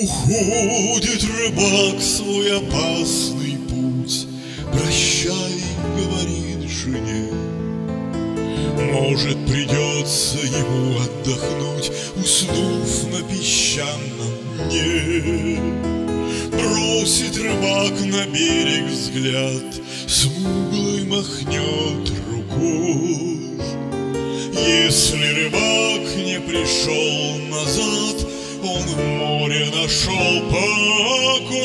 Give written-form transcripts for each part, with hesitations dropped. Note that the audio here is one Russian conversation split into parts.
Уходит рыбак в свой опасный путь, прощай, говорит жене. Может, придется ему отдохнуть, уснув на песчаном дне. Бросит рыбак на берег взгляд, смуглый махнет рукой. Если рыбак не пришел назад, он в море нашел покой.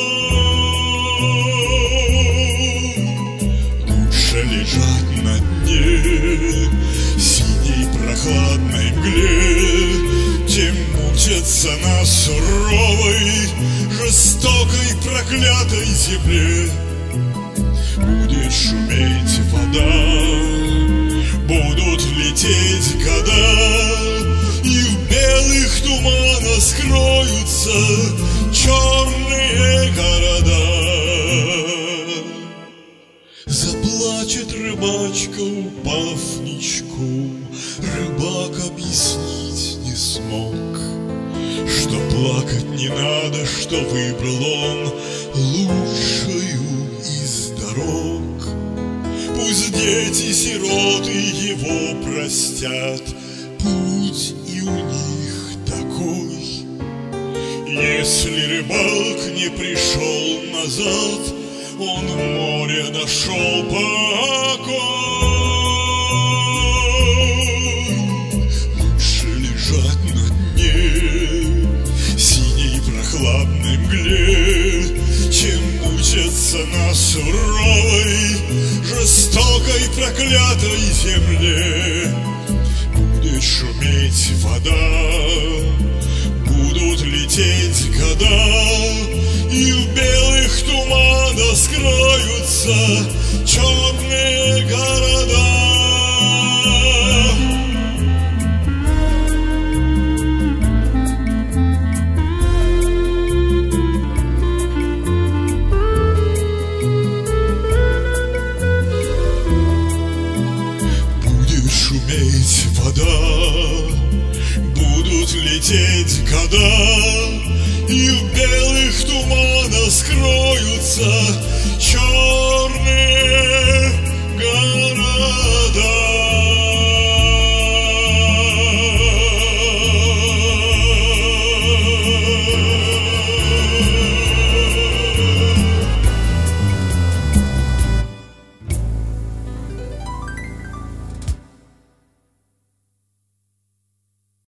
Лучше лежать на дне синей прохладной мгле, чем мучиться на суровой, жестокой, проклятой земле. Будет шуметь вода, будут лететь года, и в белых туманах скроются черные города. Заплачет рыбачка, упав ничком, рыбак объяснить не смог, что плакать не надо, что выбрал он лучшую из дорог. Пусть дети-сироты его простят, путь и у них такой. Если рыбак не пришел назад, он в море нашел покой. Лучше лежать на дне синей прохладной мгле, чем мучиться на суровой, жестокой, проклятой земле. Будет шуметь вода, будут лететь года, и в белых туманах скроются черные города. Будет шуметь вода, будут лететь года, и в белых туманах скроются черные